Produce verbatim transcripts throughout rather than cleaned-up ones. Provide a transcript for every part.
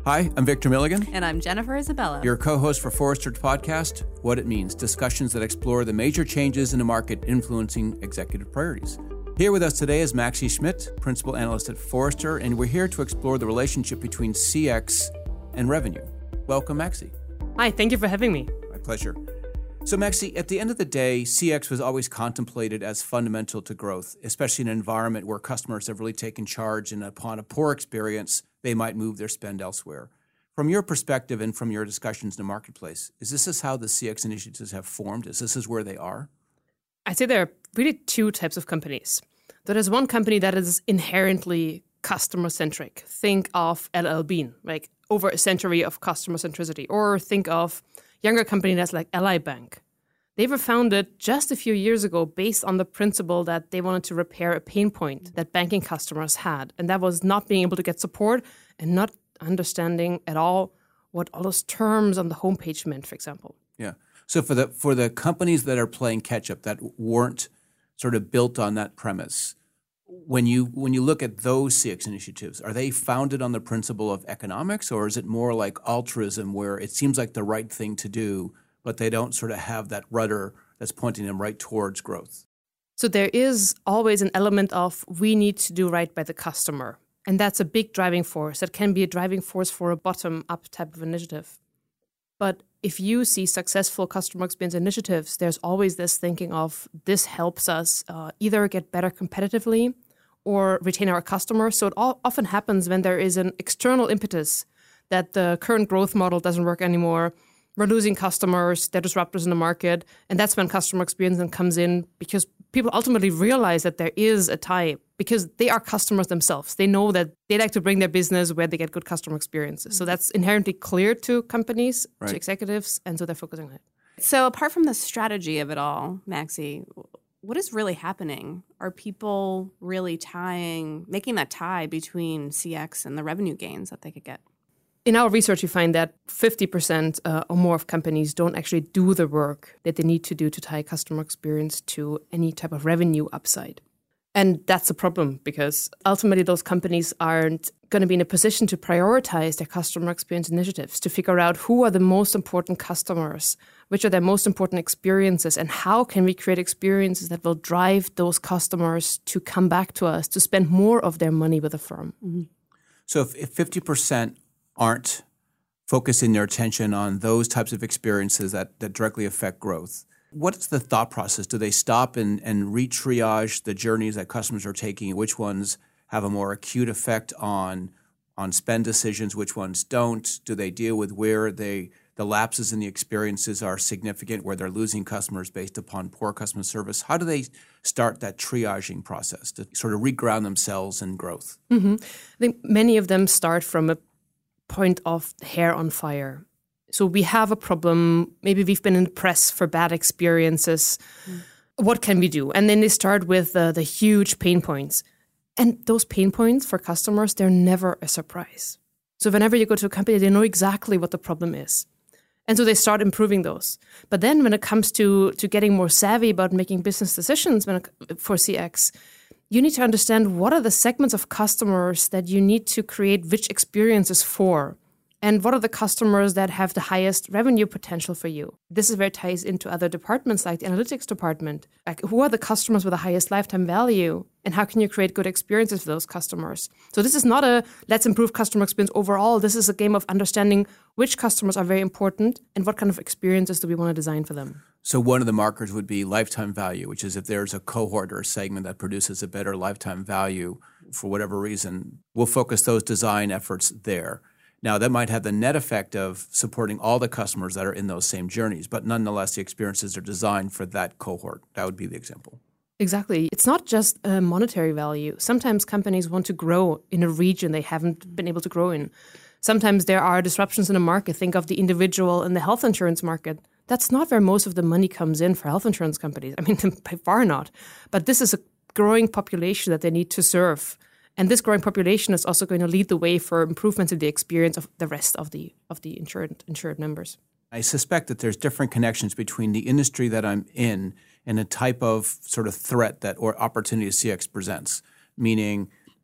Hi, I'm Victor Milligan. And I'm Jennifer Isabella. Your co-host for Forrester's podcast, What It Means, discussions that explore the major changes in the market influencing executive priorities. Here with us today is Maxie Schmidt, Principal Analyst at Forrester, and we're here to explore the relationship between C X and revenue. Welcome, Maxie. Hi, thank you for having me. My pleasure. So, Maxie, at the end of the day, C X was always contemplated as fundamental to growth, especially in an environment where customers have really taken charge, and upon a poor experience, they might move their spend elsewhere. From your perspective and from your discussions in the marketplace, is this is how the C X initiatives have formed? Is this is where they are? I'd say there are really two types of companies. There is one company that is inherently customer-centric. Think of L L Bean, like over a century of customer centricity. Or think of younger company that's like Ally Bank. They were founded just a few years ago based on the principle that they wanted to repair a pain point that banking customers had. And that was not being able to get support and not understanding at all what all those terms on the homepage meant, for example. Yeah. So for the for the companies that are playing catch-up, that weren't sort of built on that premise, when you when you look at those C X initiatives, are they founded on the principle of economics, or is it more like altruism where it seems like the right thing to do, but they don't sort of have that rudder that's pointing them right towards growth? So there is always an element of we need to do right by the customer. And that's a big driving force. That can be a driving force for a bottom-up type of initiative. But if you see successful customer experience initiatives, there's always this thinking of this helps us uh, either get better competitively or retain our customers. So it all often happens when there is an external impetus that the current growth model doesn't work anymore. We're losing customers, they're disruptors in the market. And that's when customer experience then comes in, because people ultimately realize that there is a tie, because they are customers themselves. They know that they like to bring their business where they get good customer experiences. So that's inherently clear to companies, right, to executives, and so they're focusing on it. So apart from the strategy of it all, Maxie, what is really happening? Are people really tying, making that tie between C X and the revenue gains that they could get? In our research, we find that fifty percent uh, or more of companies don't actually do the work that they need to do to tie customer experience to any type of revenue upside. And that's a problem, because ultimately those companies aren't going to be in a position to prioritize their customer experience initiatives, to figure out who are the most important customers, which are their most important experiences, and how can we create experiences that will drive those customers to come back to us, to spend more of their money with the firm. Mm-hmm. So if, if fifty percent aren't focusing their attention on those types of experiences that, that directly affect growth, what's the thought process? Do they stop and, and re-triage the journeys that customers are taking? Which ones have a more acute effect on, on spend decisions? Which ones don't? Do they deal with where they the lapses in the experiences are significant, where they're losing customers based upon poor customer service? How do they start that triaging process to sort of reground themselves in growth? Mm-hmm. I think many of them start from a point of hair on fire. So we have a problem. Maybe we've been in the press for bad experiences. Mm. What can we do? And then they start with uh, the huge pain points. And those pain points for customers, they're never a surprise. So whenever you go to a company, they know exactly what the problem is. And so they start improving those. But then when it comes to, to getting more savvy about making business decisions when it, for C X, you need to understand what are the segments of customers that you need to create which experiences for. And what are the customers that have the highest revenue potential for you? This is where it ties into other departments like the analytics department. Like, who are the customers with the highest lifetime value? And how can you create good experiences for those customers? So this is not a let's improve customer experience overall. This is a game of understanding which customers are very important and what kind of experiences do we want to design for them. So one of the markers would be lifetime value, which is if there's a cohort or a segment that produces a better lifetime value for whatever reason, we'll focus those design efforts there. Now, that might have the net effect of supporting all the customers that are in those same journeys, but nonetheless, the experiences are designed for that cohort. That would be the example. Exactly. It's not just a monetary value. Sometimes companies want to grow in a region they haven't been able to grow in. Sometimes there are disruptions in the market. Think of the individual in the health insurance market. That's not where most of the money comes in for health insurance companies. I mean, by far not. But this is a growing population that they need to serve. And this growing population is also going to lead the way for improvements in the experience of the rest of the of the insured insured members. I suspect that there's different connections between the industry that I'm in and the type of sort of threat that or opportunity C X presents. Meaning,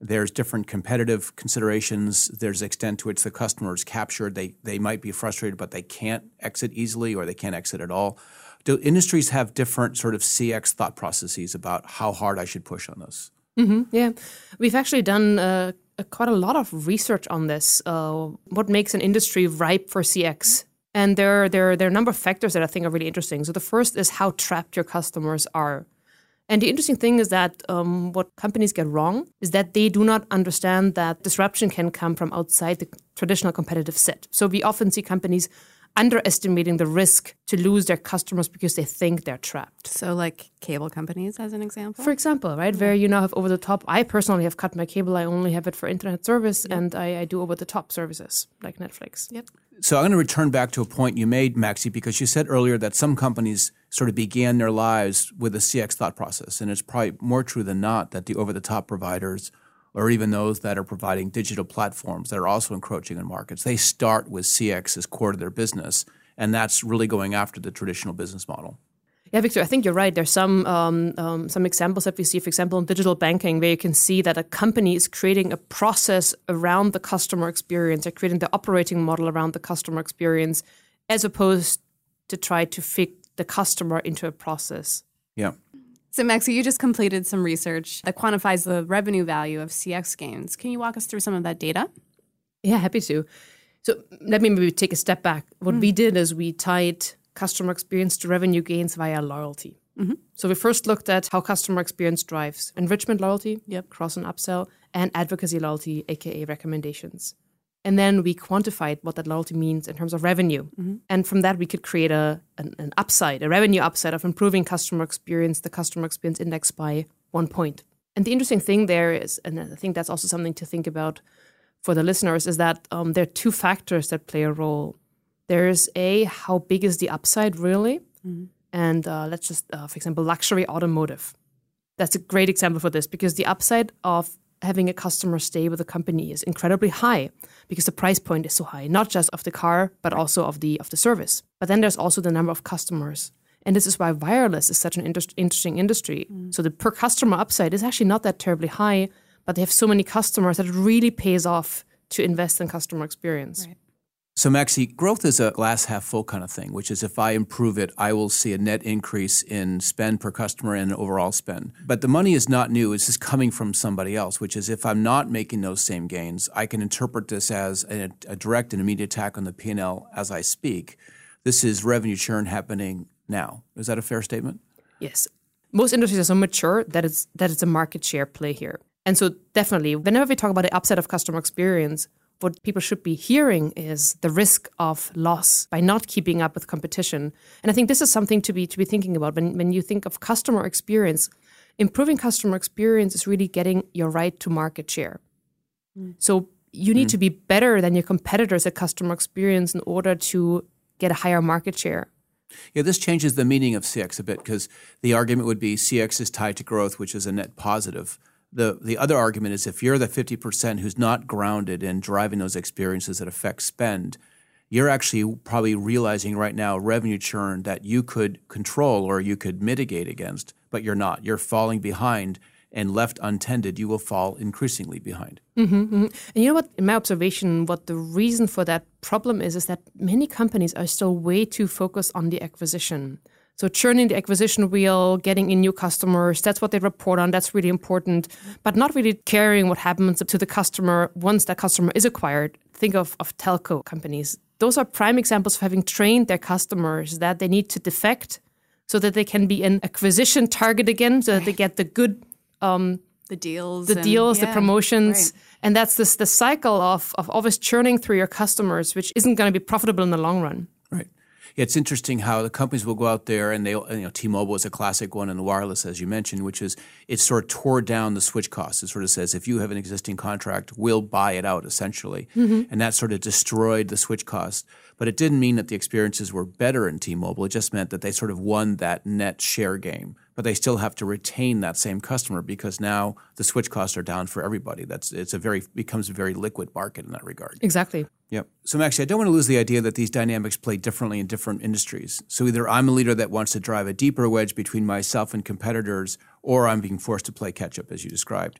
There's different competitive considerations. There's the extent to which the customer is captured. They they might be frustrated, but they can't exit easily or they can't exit at all. Do industries have different sort of C X thought processes about how hard I should push on this? Mm-hmm, yeah. We've actually done uh, a, quite a lot of research on this. Uh, what makes an industry ripe for C X? And there, there, there are a number of factors that I think are really interesting. So the first is how trapped your customers are. And the interesting thing is that um, what companies get wrong is that they do not understand that disruption can come from outside the traditional competitive set. So we often see companies underestimating the risk to lose their customers because they think they're trapped. So like cable companies as an example? For example, right, where you now have over-the-top. I personally have cut my cable. I only have it for internet service, yep. and I, I do over-the-top services like Netflix. Yep. So I'm going to return back to a point you made, Maxi, because you said earlier that some companies sort of began their lives with a C X thought process, and it's probably more true than not that the over-the-top providers or even those that are providing digital platforms that are also encroaching in markets, they start with C X as core to their business, and that's really going after the traditional business model. Yeah, Victor, I think you're right. There's some um, um, some examples that we see, for example, in digital banking, where you can see that a company is creating a process around the customer experience. They're creating the operating model around the customer experience, as opposed to try to fit the customer into a process. Yeah. So, Maxi, you just completed some research that quantifies the revenue value of C X gains. Can you walk us through some of that data? Yeah, happy to. So let me maybe take a step back. What mm. we did is we tied customer experience to revenue gains via loyalty. Mm-hmm. So we first looked at how customer experience drives enrichment loyalty, yep, cross and upsell, and advocacy loyalty, aka recommendations. And then we quantified what that loyalty means in terms of revenue. Mm-hmm. And from that, we could create a an, an upside, a revenue upside of improving customer experience, the customer experience index by one point. And the interesting thing there is, and I think that's also something to think about for the listeners, is that um, there are two factors that play a role. There's A, how big is the upside really? Mm-hmm. And uh, let's just, uh, for example, luxury automotive. That's a great example for this because the upside of having a customer stay with a company is incredibly high because the price point is so high, not just of the car, but also of the of the service. But then there's also the number of customers. And this is why wireless is such an inter- interesting industry. Mm. So the per customer upside is actually not that terribly high, but they have so many customers that it really pays off to invest in customer experience. Right. So, Maxi, growth is a glass half full kind of thing, which is if I improve it, I will see a net increase in spend per customer and overall spend. But the money is not new. It's just coming from somebody else, which is if I'm not making those same gains, I can interpret this as a, a direct and immediate attack on the P and L as I speak. This is revenue churn happening now. Is that a fair statement? Yes. Most industries are so mature that it's, that it's a market share play here. And so definitely, whenever we talk about the upside of customer experience, what people should be hearing is the risk of loss by not keeping up with competition. And I think this is something to be to be thinking about. When, when you think of customer experience, improving customer experience is really getting your right to market share. Mm. So you need mm. to be better than your competitors at customer experience in order to get a higher market share. Yeah, this changes the meaning of C X a bit because the argument would be C X is tied to growth, which is a net positive. The the other argument is if you're the fifty percent who's not grounded in driving those experiences that affect spend, you're actually probably realizing right now revenue churn that you could control or you could mitigate against, but you're not. You're falling behind, and left untended, you will fall increasingly behind. Mm-hmm, mm-hmm. And you know what, in my observation, what the reason for that problem is, is that many companies are still way too focused on the acquisition. So churning the acquisition wheel, getting in new customers, that's what they report on. That's really important, but not really caring what happens to the customer once that customer is acquired. Think of, of telco companies. Those are prime examples of having trained their customers that they need to defect so that they can be an acquisition target again, so that they get the good um, the deals, the and, deals, yeah, the promotions. Right. And that's this the cycle of, of always churning through your customers, which isn't going to be profitable in the long run. Right. Yeah, it's interesting how the companies will go out there and they, you know, T-Mobile is a classic one in the wireless, as you mentioned, which is it sort of tore down the switch costs. It sort of says if you have an existing contract, we'll buy it out essentially. Mm-hmm. And that sort of destroyed the switch cost. But it didn't mean that the experiences were better in T-Mobile. It just meant that they sort of won that net share game. But they still have to retain that same customer because now the switch costs are down for everybody. That's it's a very becomes a very liquid market in that regard. Exactly. Yep. So, Maxi, I don't want to lose the idea that these dynamics play differently in different industries. So either I'm a leader that wants to drive a deeper wedge between myself and competitors, or I'm being forced to play catch-up, as you described.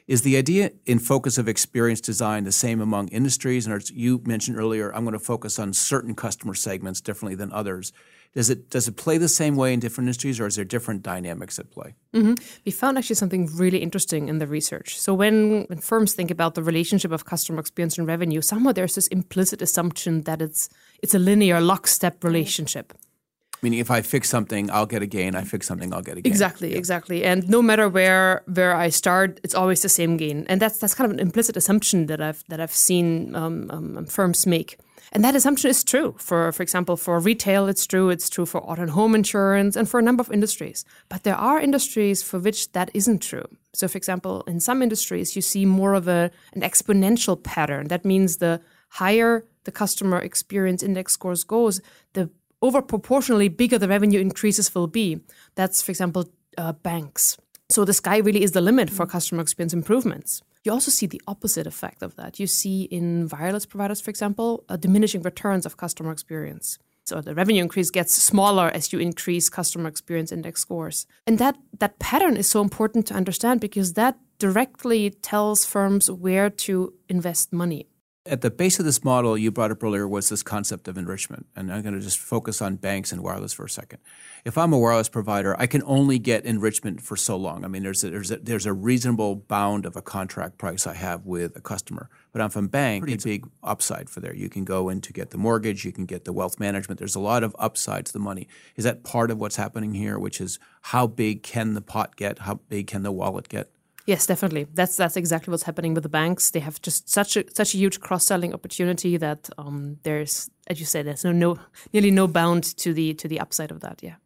Is the idea in focus of experience design the same among industries? And you mentioned earlier, I'm going to focus on certain customer segments differently than others. Does it does it play the same way in different industries, or is there different dynamics at play? Mm-hmm. We found actually something really interesting in the research. So when, when firms think about the relationship of customer experience and revenue, somehow there's this implicit assumption that it's it's a linear lockstep relationship. Meaning if I fix something, I'll get a gain. I fix something, I'll get a gain. Exactly, yeah. exactly. And no matter where where I start, it's always the same gain. And that's that's kind of an implicit assumption that I've that I've seen um, um, firms make. And that assumption is true. For for example, for retail, it's true. It's true for auto and home insurance and for a number of industries. But there are industries for which that isn't true. So, for example, in some industries, you see more of a an exponential pattern. That means the higher the customer experience index scores goes, the over proportionally bigger the revenue increases will be. That's, for example, uh, banks. So the sky really is the limit for customer experience improvements. You also see the opposite effect of that. You see in wireless providers, for example, uh, diminishing returns of customer experience. So the revenue increase gets smaller as you increase customer experience index scores. And that, that pattern is so important to understand because that directly tells firms where to invest money. At the base of this model you brought up earlier was this concept of enrichment. And I'm going to just focus on banks and wireless for a second. If I'm a wireless provider, I can only get enrichment for so long. I mean, there's a, there's a, there's a reasonable bound of a contract price I have with a customer. But if I'm a bank, pretty big upside for there. You can go in to get the mortgage, you can get the wealth management. There's a lot of upside to the money. Is that part of what's happening here, which is how big can the pot get? How big can the wallet get? Yes, definitely. That's that's exactly what's happening with the banks. They have just such a such a huge cross-selling opportunity that um, there's, as you said, there's no, no nearly no bound to the to the upside of that. Yeah.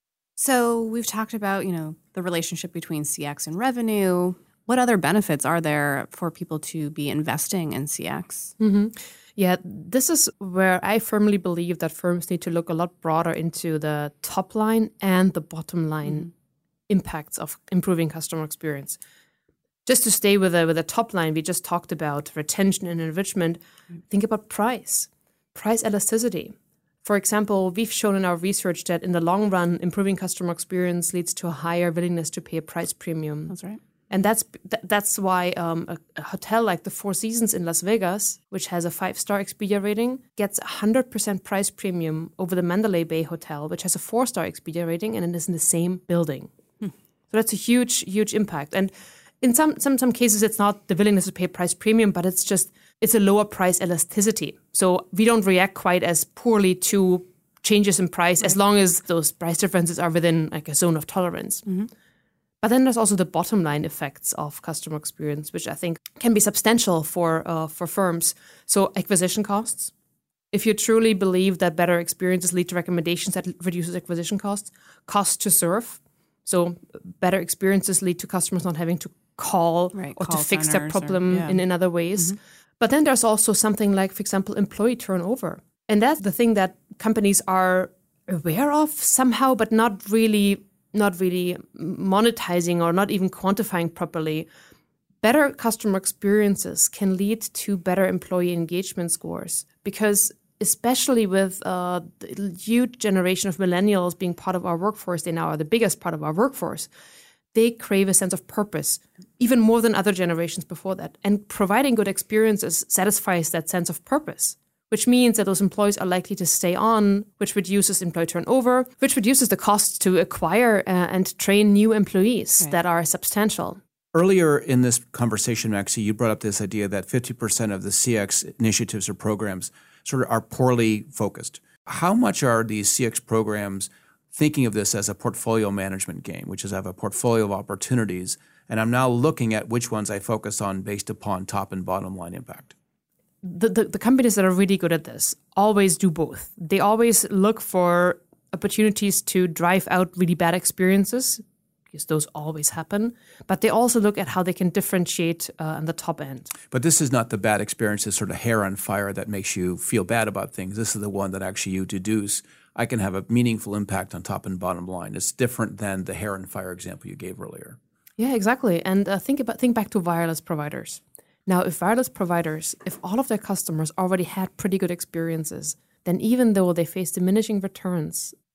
So we've talked about, you know, the relationship between C X and revenue. What other benefits are there for people to be investing in C X? Mm-hmm. Yeah, this is where I firmly believe that firms need to look a lot broader into the top line and the bottom line mm-hmm. impacts of improving customer experience. Just to stay with the, with the top line, we just talked about retention and enrichment. Think about price, price elasticity. For example, we've shown in our research that in the long run, improving customer experience leads to a higher willingness to pay a price premium. That's right. And that's that's why um, a, a hotel like the Four Seasons in Las Vegas, which has a five-star Expedia rating, gets a one hundred percent price premium over the Mandalay Bay Hotel, which has a four-star Expedia rating, and it is in the same building. Hmm. So that's a huge, huge impact. And in some, some some cases, it's not the willingness to pay price premium, but it's just it's a lower price elasticity. So we don't react quite as poorly to changes in price right. as long as those price differences are within like a zone of tolerance. Mm-hmm. But then there's also the bottom line effects of customer experience, which I think can be substantial for uh, for firms. So acquisition costs. If you truly believe that better experiences lead to recommendations that reduces acquisition costs, cost to serve. So better experiences lead to customers not having to call right, or call to fix their problem or, yeah. in, in other ways. Mm-hmm. But then there's also something like, for example, employee turnover. And that's the thing that companies are aware of somehow, but not really not really monetizing or not even quantifying properly. Better customer experiences can lead to better employee engagement scores because especially with uh, the huge generation of millennials being part of our workforce, they now are the biggest part of our workforce, they crave a sense of purpose, even more than other generations before that. And providing good experiences satisfies that sense of purpose, which means that those employees are likely to stay on, which reduces employee turnover, which reduces the cost to acquire uh, and train new employees right. that are substantial. Earlier in this conversation, Maxi, you brought up this idea that fifty percent of the C X initiatives or programs sort of are poorly focused. How much are these C X programs thinking of this as a portfolio management game, which is I have a portfolio of opportunities, and I'm now looking at which ones I focus on based upon top and bottom line impact? The, the, the companies that are really good at this always do both. They always look for opportunities to drive out really bad experiences, because those always happen. But they also look at how they can differentiate uh, on the top end. But this is not the bad experiences, sort of hair on fire that makes you feel bad about things. This is the one that actually you deduce, I can have a meaningful impact on top and bottom line. It's different than the hair on fire example you gave earlier. Yeah, exactly. And uh, think about think back to wireless providers. Now, if wireless providers, if all of their customers already had pretty good experiences, then even though they face diminishing returns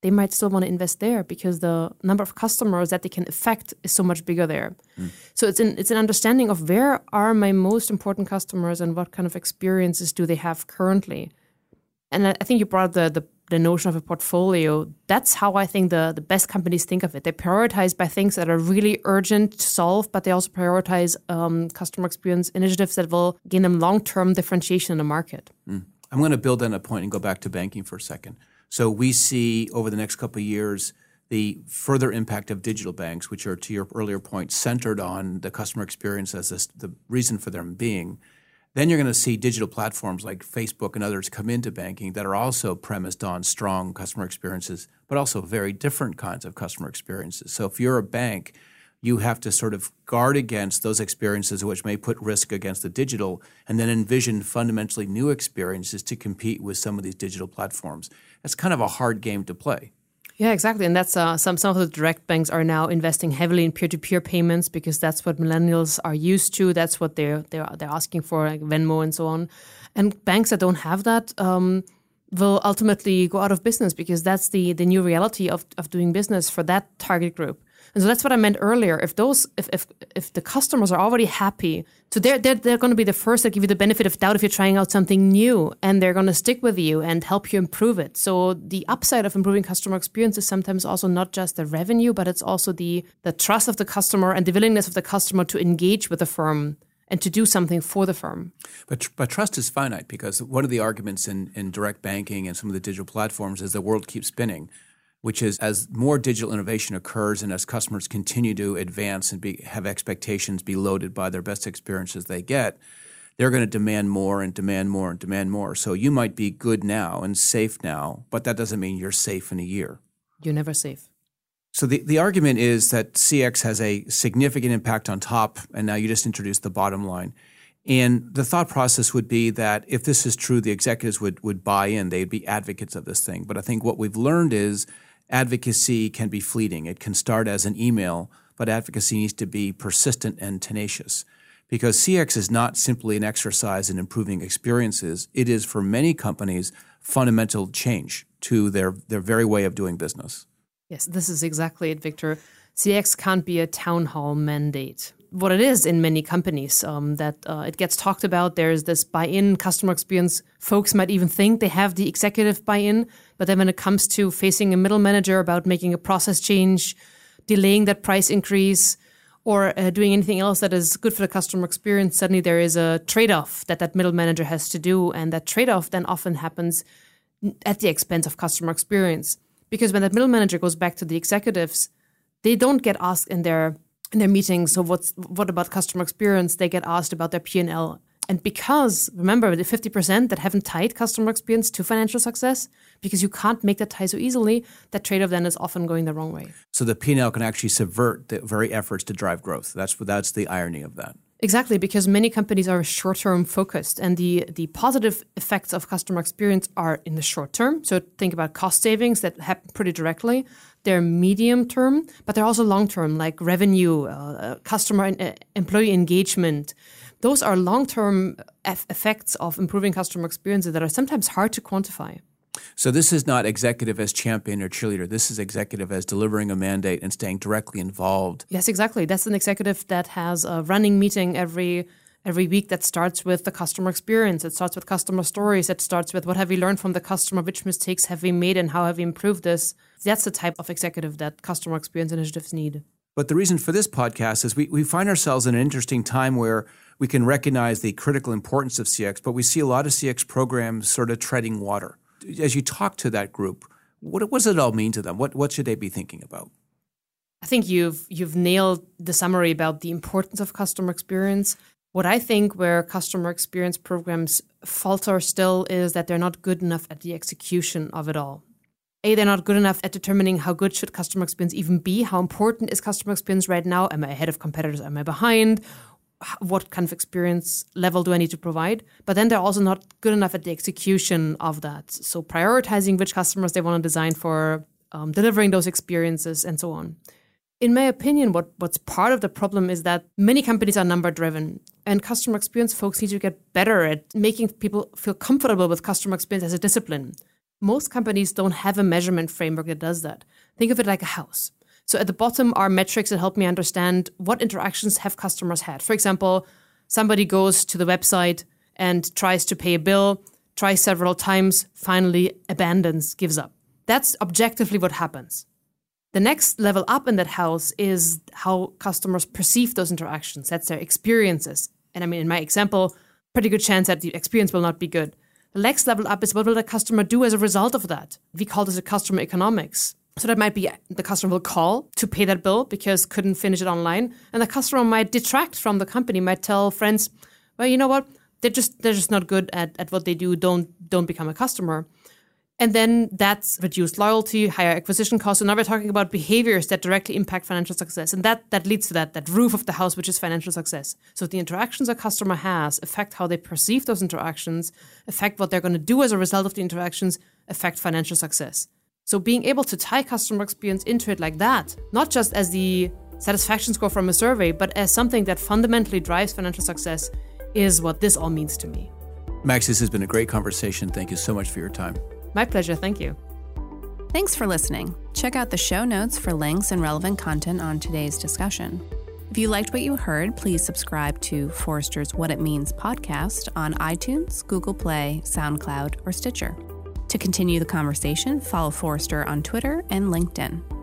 they might still want to invest there because the number of customers that they can affect is so much bigger there. Mm. So it's an it's an understanding of where are my most important customers and what kind of experiences do they have currently. And I think you brought the the, the notion of a portfolio. That's how I think the, the best companies think of it. They prioritize by things that are really urgent to solve, but they also prioritize um, customer experience initiatives that will gain them long-term differentiation in the market. Mm. I'm going to build on a point and go back to banking for a second. So we see over the next couple of years the further impact of digital banks, which are, to your earlier point, centered on the customer experience as this, the reason for them being. Then you're going to see digital platforms like Facebook and others come into banking that are also premised on strong customer experiences, but also very different kinds of customer experiences. So if you're a bank, you have to sort of guard against those experiences which may put risk against the digital and then envision fundamentally new experiences to compete with some of these digital platforms. That's kind of a hard game to play. Yeah, exactly. And that's uh, some some of the direct banks are now investing heavily in peer-to-peer payments because that's what millennials are used to. That's what they're they're they're asking for, like Venmo and so on. And banks that don't have that um, will ultimately go out of business because that's the the new reality of of doing business for that target group. And so that's what I meant earlier. If those, if if if the customers are already happy, so they're they're, they're going to be the first that give you the benefit of doubt if you're trying out something new, and they're going to stick with you and help you improve it. So the upside of improving customer experience is sometimes also not just the revenue, but it's also the the trust of the customer and the willingness of the customer to engage with the firm and to do something for the firm. But but trust is finite because one of the arguments in, in direct banking and some of the digital platforms is the world keeps spinning, which is as more digital innovation occurs and as customers continue to advance and be, have expectations be loaded by their best experiences they get, they're going to demand more and demand more and demand more. So you might be good now and safe now, but that doesn't mean you're safe in a year. You're never safe. So the, the argument is that C X has a significant impact on top, and now you just introduced the bottom line. And the thought process would be that if this is true, the executives would, would buy in. They'd be advocates of this thing. But I think what we've learned is advocacy can be fleeting. It can start as an email, but advocacy needs to be persistent and tenacious. Because C X is not simply an exercise in improving experiences. It is, for many companies, fundamental change to their, their very way of doing business. Yes, this is exactly it, Victor. C X can't be a town hall mandate. What it is in many companies, um, that uh, it gets talked about. There's this buy-in customer experience. Folks might even think they have the executive buy-in, but then when it comes to facing a middle manager about making a process change, delaying that price increase, or uh, doing anything else that is good for the customer experience, suddenly there is a trade-off that that middle manager has to do, and that trade-off then often happens at the expense of customer experience. Because when that middle manager goes back to the executives, they don't get asked in their in their meetings, so what's what about customer experience? They get asked about their P and L. And because, remember, the fifty percent that haven't tied customer experience to financial success, because you can't make that tie so easily, that trade-off then is often going the wrong way. So the P and L can actually subvert the very efforts to drive growth. That's that's the irony of that. Exactly, because many companies are short-term focused, and the, the positive effects of customer experience are in the short term. So think about cost savings that happen pretty directly. They're medium term, but they're also long term, like revenue, uh, customer and uh, employee engagement. Those are long-term eff- effects of improving customer experiences that are sometimes hard to quantify. So this is not executive as champion or cheerleader. This is executive as delivering a mandate and staying directly involved. Yes, exactly. That's an executive that has a running meeting every every week that starts with the customer experience. It starts with customer stories. It starts with what have we learned from the customer, which mistakes have we made, and how have we improved this. That's the type of executive that customer experience initiatives need. But the reason for this podcast is we, we find ourselves in an interesting time where we can recognize the critical importance of C X, but we see a lot of C X programs sort of treading water. As you talk to that group, what, what does it all mean to them? What what should they be thinking about? I think you've you've nailed the summary about the importance of customer experience. What I think where customer experience programs falter still is that they're not good enough at the execution of it all. A, they're not good enough at determining how good should customer experience even be. How important is customer experience right now? Am I ahead of competitors? Am I behind? What kind of experience level do I need to provide? But then they're also not good enough at the execution of that. So prioritizing which customers they want to design for, um, delivering those experiences, and so on. In my opinion, what, what's part of the problem is that many companies are number-driven, and customer experience folks need to get better at making people feel comfortable with customer experience as a discipline. most companies don't have a measurement framework that does that. Think of it like a house. So at the bottom are metrics that help me understand what interactions have customers had. For example, somebody goes to the website and tries to pay a bill, tries several times, finally abandons, gives up. That's objectively what happens. The next level up in that house is how customers perceive those interactions. That's their experiences. And I mean, in my example, pretty good chance that the experience will not be good. The next level up is what will the customer do as a result of that? We call this a customer economics. So that might be the customer will call to pay that bill because couldn't finish it online. And the customer might detract from the company, might tell friends, well, you know what? They're just they're just not good at, at what they do. Don't don't become a customer. And then that's reduced loyalty, higher acquisition costs. So now we're talking about behaviors that directly impact financial success. And that that leads to that, that roof of the house, which is financial success. So the interactions a customer has affect how they perceive those interactions, affect what they're going to do as a result of the interactions, affect financial success. So being able to tie customer experience into it like that, not just as the satisfaction score from a survey, but as something that fundamentally drives financial success, is what this all means to me. Max, this has been a great conversation. Thank you so much for your time. My pleasure. Thank you. Thanks for listening. Check out the show notes for links and relevant content on today's discussion. If you liked what you heard, please subscribe to Forrester's What It Means podcast on iTunes, Google Play, SoundCloud, or Stitcher. To continue the conversation, follow Forrester on Twitter and LinkedIn.